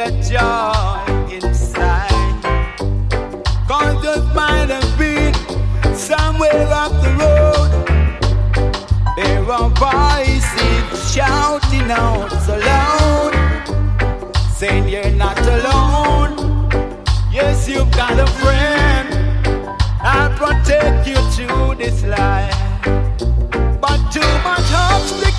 get joy inside. Cause there might have been somewhere up the road, there are voices shouting out so loud, saying you're not alone. Yes, you've got a friend. I'll protect you through this life. But too much obstacle